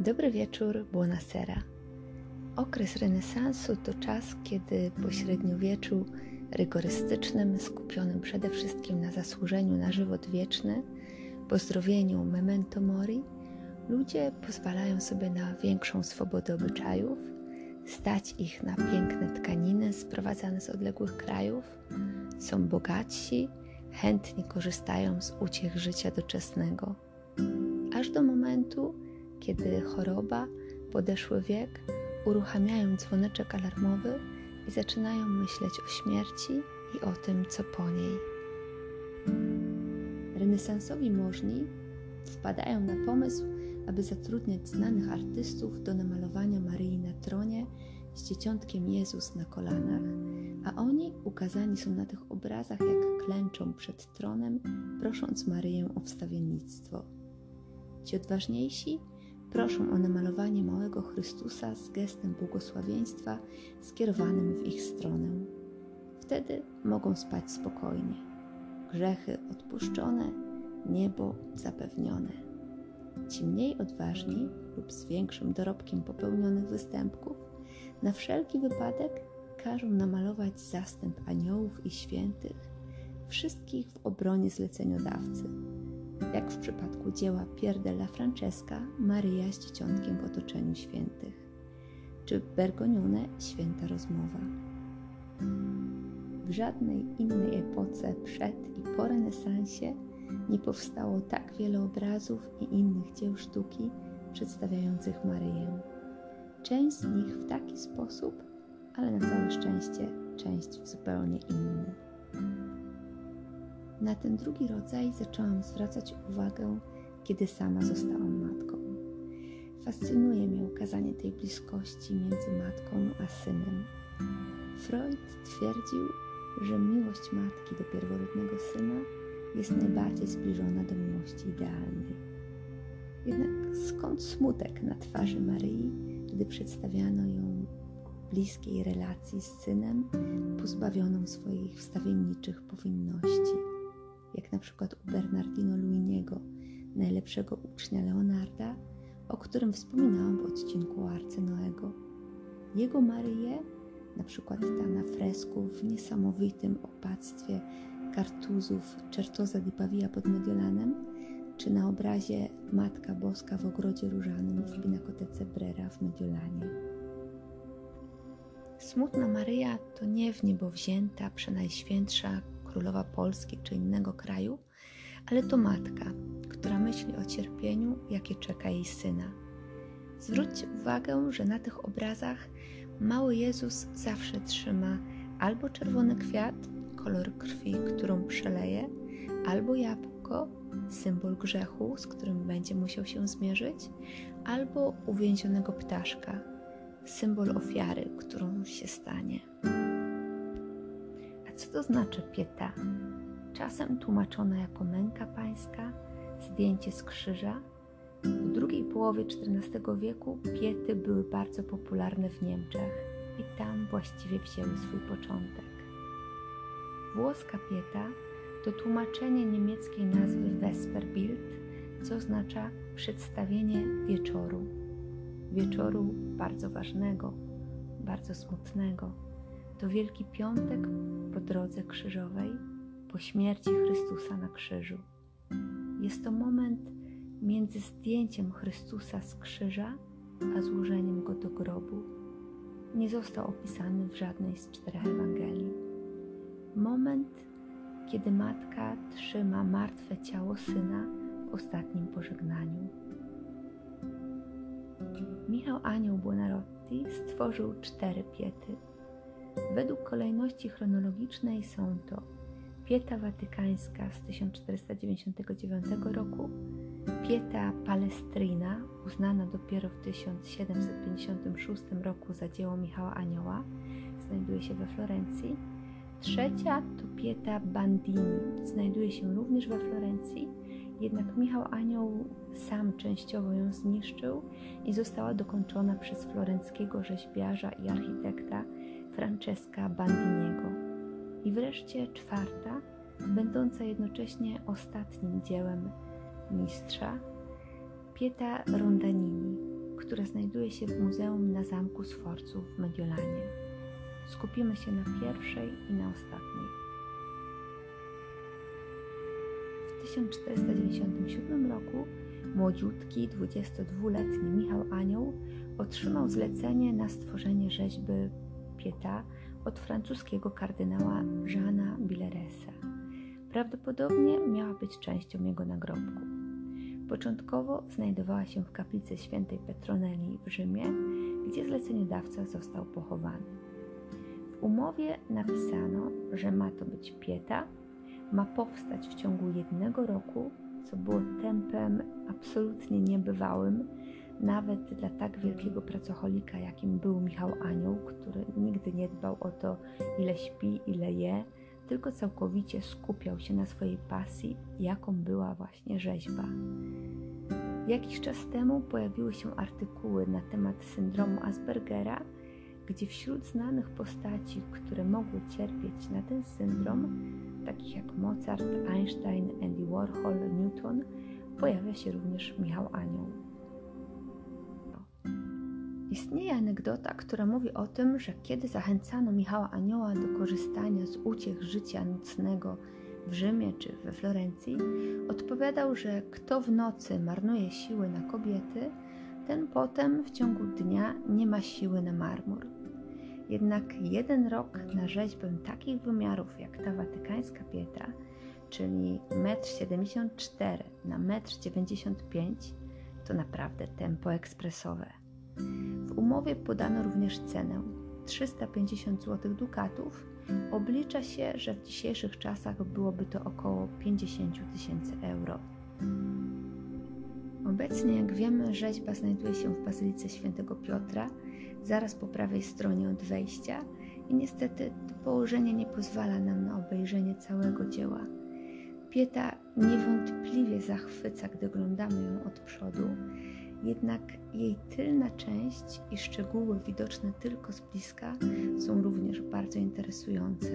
Dobry wieczór, buonasera. Okres renesansu to czas, kiedy po średniowieczu rygorystycznym, skupionym przede wszystkim na zasłużeniu na żywot wieczny, pozdrowieniu memento mori, ludzie pozwalają sobie na większą swobodę obyczajów, stać ich na piękne tkaniny sprowadzane z odległych krajów, są bogatsi, chętnie korzystają z uciech życia doczesnego. Aż do momentu, kiedy choroba, podeszły wiek uruchamiają dzwoneczek alarmowy i zaczynają myśleć o śmierci i o tym, co po niej. Renesansowi możni wpadają na pomysł, aby zatrudniać znanych artystów do namalowania Maryi na tronie z dzieciątkiem Jezus na kolanach, a oni ukazani są na tych obrazach, jak klęczą przed tronem, prosząc Maryję o wstawiennictwo. Ci odważniejsi proszą o namalowanie małego Chrystusa z gestem błogosławieństwa skierowanym w ich stronę. Wtedy mogą spać spokojnie. Grzechy odpuszczone, niebo zapewnione. Ci mniej odważni lub z większym dorobkiem popełnionych występków na wszelki wypadek każą namalować zastęp aniołów i świętych, wszystkich w obronie zleceniodawcy, jak w przypadku dzieła Pier della Francesca Maryja z dzieciątkiem w otoczeniu świętych, czy Bergognone Święta rozmowa. W żadnej innej epoce przed i po renesansie nie powstało tak wiele obrazów i innych dzieł sztuki przedstawiających Maryję. Część z nich w taki sposób, ale na całe szczęście część w zupełnie inny. Na ten drugi rodzaj zaczęłam zwracać uwagę, kiedy sama zostałam matką. Fascynuje mnie ukazanie tej bliskości między matką a synem. Freud twierdził, że miłość matki do pierworodnego syna jest najbardziej zbliżona do miłości idealnej. Jednak skąd smutek na twarzy Maryi, gdy przedstawiano ją w bliskiej relacji z synem, pozbawioną swoich wstawienniczych powinności? Jak na przykład u Bernardino Luiniego, najlepszego ucznia Leonarda, o którym wspominałam w odcinku o Arce Noego. Jego Maryję, na przykład ta na fresku w niesamowitym opactwie kartuzów Certosa di Pavia pod Mediolanem, czy na obrazie Matka Boska w Ogrodzie Różanym w Pinakotece Brera w Mediolanie. Smutna Maryja to nie w niebo wzięta, przenajświętsza królowa Polski czy innego kraju, ale to matka, która myśli o cierpieniu, jakie czeka jej syna. Zwróćcie uwagę, że na tych obrazach mały Jezus zawsze trzyma albo czerwony kwiat, kolor krwi, którą przeleje, albo jabłko, symbol grzechu, z którym będzie musiał się zmierzyć, albo uwięzionego ptaszka, symbol ofiary, którą się stanie. Co to znaczy pietà? Czasem tłumaczona jako męka pańska, zdjęcie z krzyża. W drugiej połowie XIV wieku piety były bardzo popularne w Niemczech i tam właściwie wzięły swój początek. Włoska pieta to tłumaczenie niemieckiej nazwy Vesperbild, co oznacza przedstawienie wieczoru. Wieczoru bardzo ważnego, bardzo smutnego. To Wielki Piątek po drodze krzyżowej, po śmierci Chrystusa na krzyżu. Jest to moment między zdjęciem Chrystusa z krzyża, a złożeniem Go do grobu. Nie został opisany w żadnej z 4 Ewangelii. Moment, kiedy matka trzyma martwe ciało syna w ostatnim pożegnaniu. Michał Anioł Buonarroti stworzył 4 piety. Według kolejności chronologicznej są to Pieta Watykańska z 1499 roku, Pieta Palestrina, uznana dopiero w 1756 roku za dzieło Michała Anioła, znajduje się we Florencji. Trzecia to Pieta Bandini, znajduje się również we Florencji, jednak Michał Anioł sam częściowo ją zniszczył i została dokończona przez florenckiego rzeźbiarza i architekta Francesca Bandiniego. I wreszcie 4, będąca jednocześnie ostatnim dziełem mistrza, Pieta Rondanini, które znajduje się w muzeum na Zamku Sforzu w Mediolanie. Skupimy się na pierwszej i na ostatniej. W 1497 roku młodziutki, 22-letni Michał Anioł otrzymał zlecenie na stworzenie rzeźby Pieta od francuskiego kardynała Jeana Billeresa. Prawdopodobnie miała być częścią jego nagrobku. Początkowo znajdowała się w kaplicy świętej Petronelli w Rzymie, gdzie zleceniodawca został pochowany. W umowie napisano, że ma to być Pieta, ma powstać w ciągu 1 roku, co było tempem absolutnie niebywałym, nawet dla tak wielkiego pracocholika, jakim był Michał Anioł, który nigdy nie dbał o to, ile śpi, ile je, tylko całkowicie skupiał się na swojej pasji, jaką była właśnie rzeźba. Jakiś czas temu pojawiły się artykuły na temat syndromu Aspergera, gdzie wśród znanych postaci, które mogły cierpieć na ten syndrom, takich jak Mozart, Einstein, Andy Warhol, Newton, pojawia się również Michał Anioł. Istnieje anegdota, która mówi o tym, że kiedy zachęcano Michała Anioła do korzystania z uciech życia nocnego w Rzymie czy we Florencji, odpowiadał, że kto w nocy marnuje siły na kobiety, ten potem w ciągu dnia nie ma siły na marmur. Jednak 1 rok na rzeźbę takich wymiarów jak ta watykańska Pieta, czyli 1,74 m na 1,95 m, to naprawdę tempo ekspresowe. W umowie podano również cenę 350 zł dukatów. Oblicza się, że w dzisiejszych czasach byłoby to około 50 000 euro. Obecnie, jak wiemy, rzeźba znajduje się w Bazylice Świętego Piotra, zaraz po prawej stronie od wejścia i niestety to położenie nie pozwala nam na obejrzenie całego dzieła. Pieta niewątpliwie zachwyca, gdy oglądamy ją od przodu, jednak jej tylna część i szczegóły widoczne tylko z bliska są również bardzo interesujące.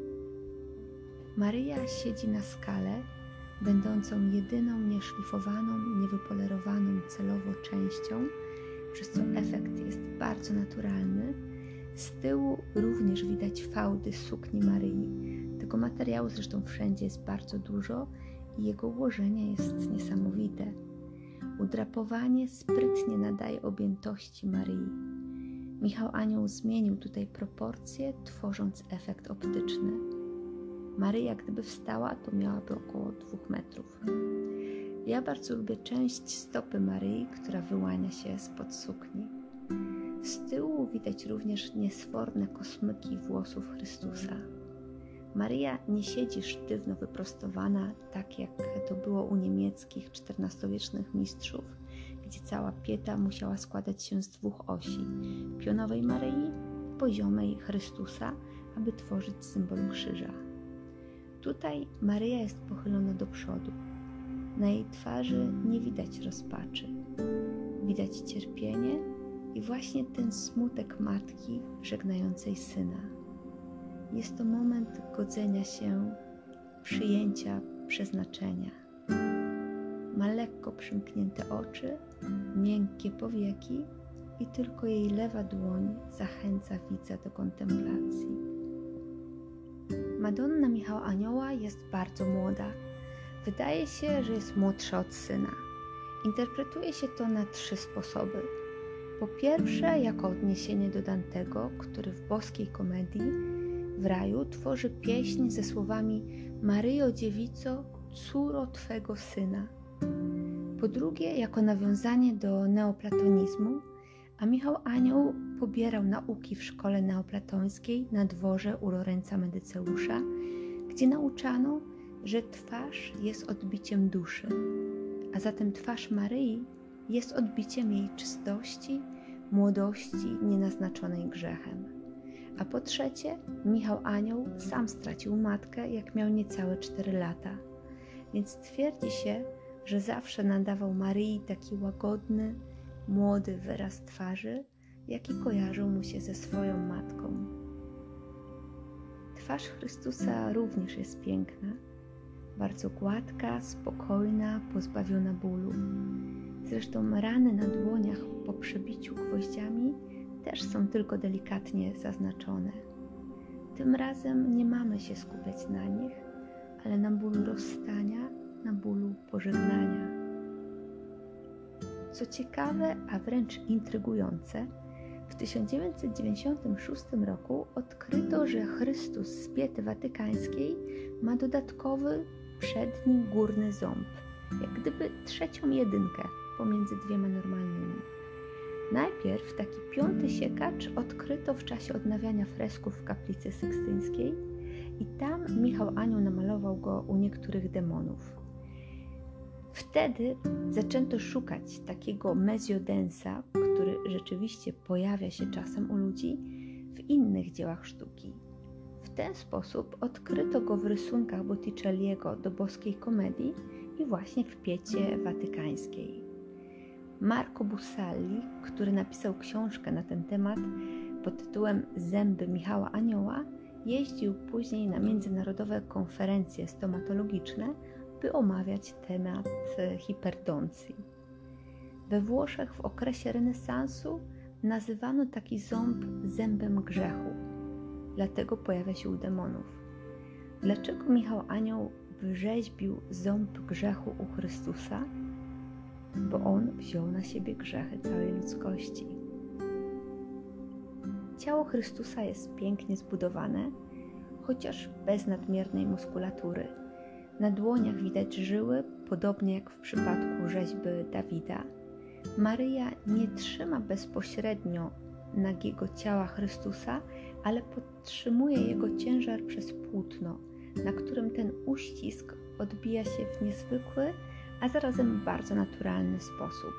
Maryja siedzi na skale, będącą jedyną nieszlifowaną, niewypolerowaną celowo częścią, przez co efekt jest bardzo naturalny. Z tyłu również widać fałdy sukni Maryi. Tego materiału zresztą wszędzie jest bardzo dużo i jego ułożenie jest niesamowite. Udrapowanie sprytnie nadaje objętości Maryi. Michał Anioł zmienił tutaj proporcje, tworząc efekt optyczny. Maryja, gdyby wstała, to miałaby około 2 metrów. Ja bardzo lubię część stopy Maryi, która wyłania się spod sukni. Z tyłu widać również niesforne kosmyki włosów Chrystusa. Maryja nie siedzi sztywno wyprostowana, tak jak to było u niemieckich XIV-wiecznych mistrzów, gdzie cała Pieta musiała składać się z 2 osi: pionowej Maryi, poziomej Chrystusa, aby tworzyć symbol krzyża. Tutaj Maryja jest pochylona do przodu. Na jej twarzy nie widać rozpaczy. Widać cierpienie i właśnie ten smutek matki żegnającej syna. Jest to moment godzenia się, przyjęcia przeznaczenia. Ma lekko przymknięte oczy, miękkie powieki i tylko jej lewa dłoń zachęca widza do kontemplacji. Madonna Michała Anioła jest bardzo młoda. Wydaje się, że jest młodsza od syna. Interpretuje się to na 3 sposoby. Po pierwsze, jako odniesienie do Dantego, który w boskiej komedii w raju tworzy pieśń ze słowami: Maryjo dziewico, córo Twego syna. Po drugie, jako nawiązanie do neoplatonizmu, a Michał Anioł pobierał nauki w szkole neoplatońskiej na dworze u Lorenza Medyceusza, gdzie nauczano, że twarz jest odbiciem duszy, a zatem twarz Maryi jest odbiciem jej czystości, młodości nienaznaczonej grzechem. A po trzecie, Michał Anioł sam stracił matkę, jak miał niecałe 4 lata, więc twierdzi się, że zawsze nadawał Maryi taki łagodny, młody wyraz twarzy, jaki kojarzył mu się ze swoją matką. Twarz Chrystusa również jest piękna, bardzo gładka, spokojna, pozbawiona bólu. Zresztą rany na dłoniach po przebiciu gwoździami też są tylko delikatnie zaznaczone. Tym razem nie mamy się skupiać na nich, ale na bólu rozstania, na bólu pożegnania. Co ciekawe, a wręcz intrygujące, w 1996 roku odkryto, że Chrystus z Piety Watykańskiej ma dodatkowy, przedni górny ząb, jak gdyby trzecią jedynkę pomiędzy dwiema normalnymi. Najpierw taki piąty siekacz odkryto w czasie odnawiania fresków w kaplicy sykstyńskiej i tam Michał Anioł namalował go u niektórych demonów. Wtedy zaczęto szukać takiego meziodensa, który rzeczywiście pojawia się czasem u ludzi w innych dziełach sztuki. W ten sposób odkryto go w rysunkach Botticelliego do Boskiej Komedii i właśnie w Piecie Watykańskiej. Marco Bussalli, który napisał książkę na ten temat pod tytułem Zęby Michała Anioła, jeździł później na międzynarodowe konferencje stomatologiczne, by omawiać temat hiperdoncji. We Włoszech w okresie renesansu nazywano taki ząb zębem grzechu, dlatego pojawia się u demonów. Dlaczego Michał Anioł wyrzeźbił ząb grzechu u Chrystusa? Bo On wziął na siebie grzechy całej ludzkości. Ciało Chrystusa jest pięknie zbudowane, chociaż bez nadmiernej muskulatury. Na dłoniach widać żyły, podobnie jak w przypadku rzeźby Dawida. Maryja nie trzyma bezpośrednio nagiego ciała Chrystusa, ale podtrzymuje jego ciężar przez płótno, na którym ten uścisk odbija się w niezwykły, a zarazem bardzo naturalny sposób.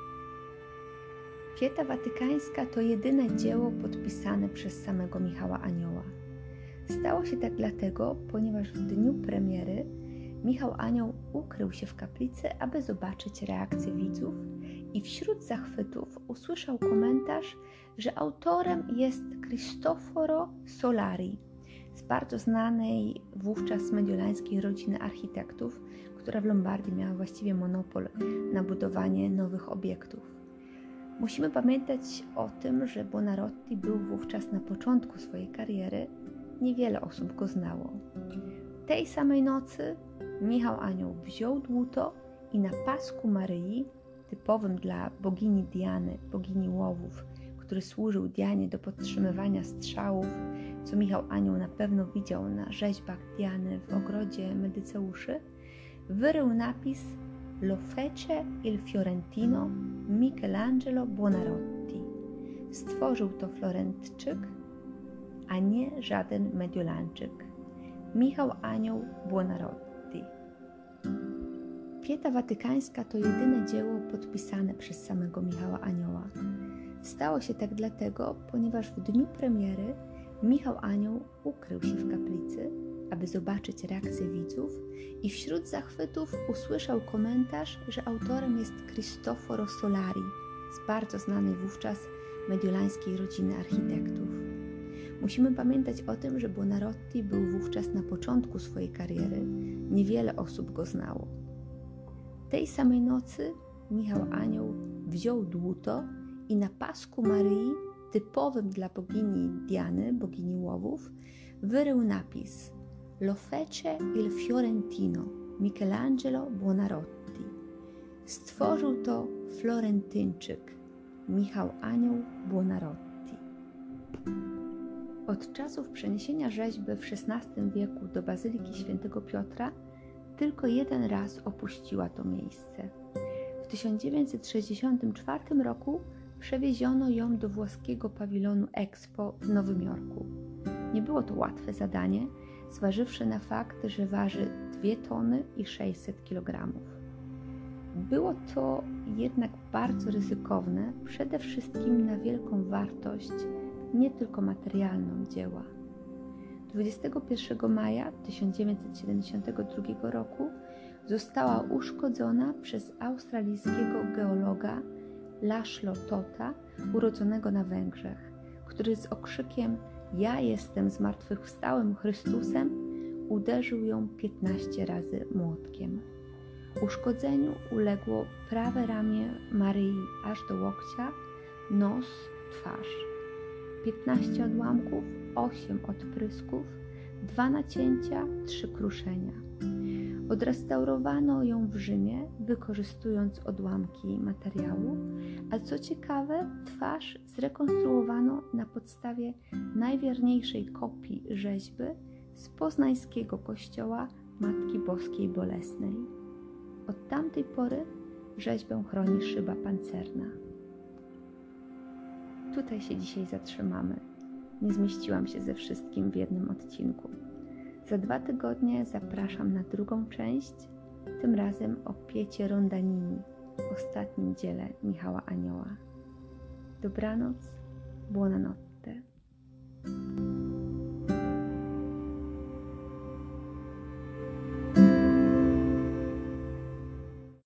Pieta Watykańska to jedyne dzieło podpisane przez samego Michała Anioła. Stało się tak dlatego, ponieważ w dniu premiery Michał Anioł ukrył się w kaplicy, aby zobaczyć reakcję widzów i wśród zachwytów usłyszał komentarz, że autorem jest Cristoforo Solari z bardzo znanej wówczas mediolańskiej rodziny architektów, która w Lombardii miała właściwie monopol na budowanie nowych obiektów. Musimy pamiętać o tym, że Buonarroti był wówczas na początku swojej kariery, niewiele osób go znało. Tej samej nocy Michał Anioł wziął dłuto i na pasku Maryi, typowym dla bogini Diany, bogini łowów, który służył Dianie do podtrzymywania strzałów, co Michał Anioł na pewno widział na rzeźbach Diany w ogrodzie Medyceuszy, wyrył napis Lo fece il Fiorentino Michelangelo Buonarroti. Stworzył to Florentczyk, a nie żaden Mediolańczyk. Michał Anioł Buonarroti. Pieta Watykańska to jedyne dzieło podpisane przez samego Michała Anioła. Stało się tak dlatego, ponieważ w dniu premiery Michał Anioł ukrył się w kaplicy, aby zobaczyć reakcję widzów i wśród zachwytów usłyszał komentarz, że autorem jest Cristoforo Solari z bardzo znanej wówczas mediolańskiej rodziny architektów. Musimy pamiętać o tym, że Buonarroti był wówczas na początku swojej kariery, niewiele osób go znało. Tej samej nocy Michał Anioł wziął dłuto i na pasku Maryi, typowym dla bogini Diany, bogini łowów, wyrył napis Lo fece il Fiorentino Michelangelo Buonarroti. Stworzył to Florentyńczyk Michał Anioł Buonarroti. Od czasów przeniesienia rzeźby w XVI wieku do Bazyliki Świętego Piotra tylko jeden raz opuściła to miejsce. W 1964 roku przewieziono ją do włoskiego pawilonu Expo w Nowym Jorku. Nie było to łatwe zadanie, zważywszy na fakt, że waży 2 tony i 600 kg. Było to jednak bardzo ryzykowne, przede wszystkim na wielką wartość, nie tylko materialną dzieła. 21 maja 1972 roku została uszkodzona przez australijskiego geologa Laszlo Tota, urodzonego na Węgrzech, który z okrzykiem „Ja jestem zmartwychwstałym Chrystusem” uderzył ją 15 razy młotkiem. Uszkodzeniu uległo prawe ramię Maryi aż do łokcia, nos, twarz. 15 odłamków, 8 odprysków, 2 nacięcia, 3 kruszenia. Odrestaurowano ją w Rzymie, wykorzystując odłamki materiału, a co ciekawe, twarz zrekonstruowano na podstawie najwierniejszej kopii rzeźby z poznańskiego kościoła Matki Boskiej Bolesnej. Od tamtej pory rzeźbę chroni szyba pancerna. Tutaj się dzisiaj zatrzymamy. Nie zmieściłam się ze wszystkim w jednym odcinku. Za 2 tygodnie zapraszam na drugą część, tym razem o Piecie Rondanini, ostatnim dziele Michała Anioła. Dobranoc, buonanotte.